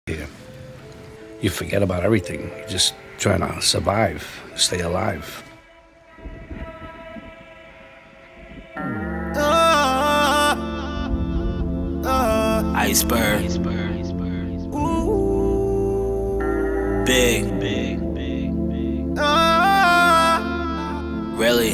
here. You forget about everything. You're just trying to survive, stay alive. Iceberg. Big. Really?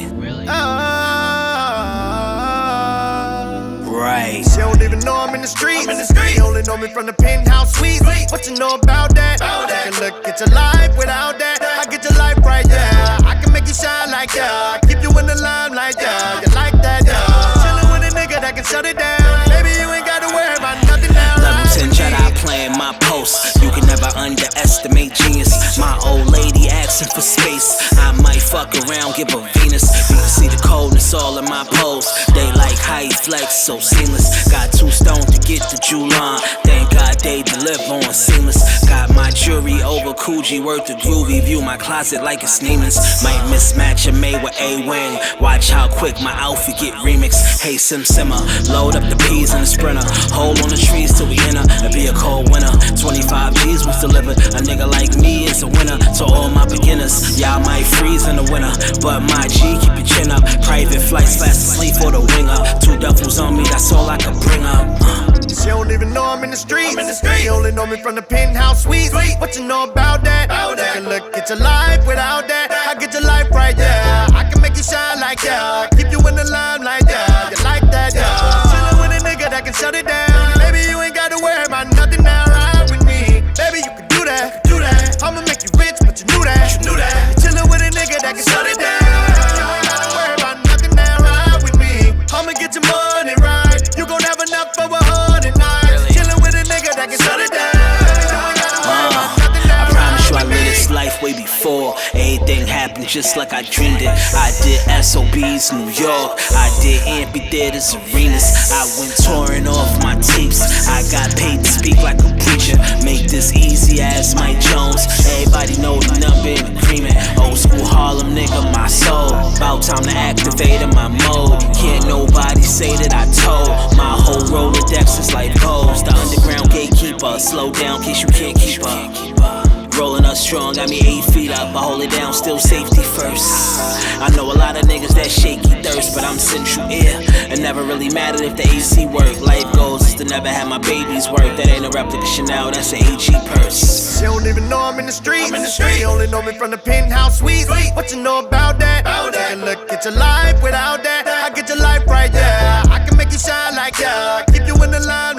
Right. She don't even know I'm in the street. She only know me from the penthouse suite. What you know about that? Take a look at your life without that. I get your life right, yeah. I can make you shine like that. Keep you in the limelight, yeah. You like that, yeah. Chillin' with a nigga that can shut it down. Baby, you ain't gotta worry about nothing now. Level 10 Jedi playing my post. You can never underestimate genius. My old lady asking for space. I might fuck around, give her Venus. You can see the coldness all in my pose. They like how you flex, so seamless. Got 2 stones to get the jewel on. Thank God they deliver on seamless. Got my jewelry over Coogee, worth the groovy. View my closet like it's Neiman's. Might mismatch a May with A-Wing. Watch how quick my outfit get remixed. Hey Simmer, load up the peas in the Sprinter. Hold on the trees till we enter. It be a cold winter. 25 G's was delivered. A nigga like me is a winner. To all my beginners, y'all might freeze in the winter, but my G keep your chin up. Private flights, fast asleep for the wing up. 2 duffels on me, that's all I can bring up. She don't even know I'm in the street. She only know me from the penthouse suite. What you know about that? Take a look at your life without that. I get your life right, yeah. I can make you shine like that. Keep you in the limelight, yeah. You like that, yeah. Chillin' with a nigga that can shut it down. Baby, you ain't gotta worry about nothing now. Ride with me, baby, you can do that. I'ma make you rich, but you knew that. You chillin' with a nigga that can shut it down. You ain't gotta worry about nothing now. Ride with me, I'ma get your money right. You gon' have enough for 100 nights. Chillin' with a nigga that can shut it down. You ain't gotta worry about nothing now. I promise you I lived this life way before everything happened just like I dreamed it. I did SOBs, New York. I did amphitheaters, arenas. I went touring off my tapes. I got paid to speak like a preacher. Make this easy as Mike Jones. Everybody know the number in agreement. Old school Harlem nigga, my soul. About time to activate in my mode. Can't nobody say that I told. My whole Rolodex is like Pose. The underground gatekeeper. Slow down, case you can't keep up. Rolling up strong, got me 8 feet up. I hold it down, still safety first. I know a lot of niggas that shaky thirst, but I'm central air. It never really mattered if the AC work. Life goals is to never have my babies work. That ain't a replica Chanel, that's an AG purse. She don't even know I'm in the street. She only know me from the penthouse suite. What you know about that? Take a look at your life without that. I get your life right, yeah. I can make you shine like that. Keep you in the line.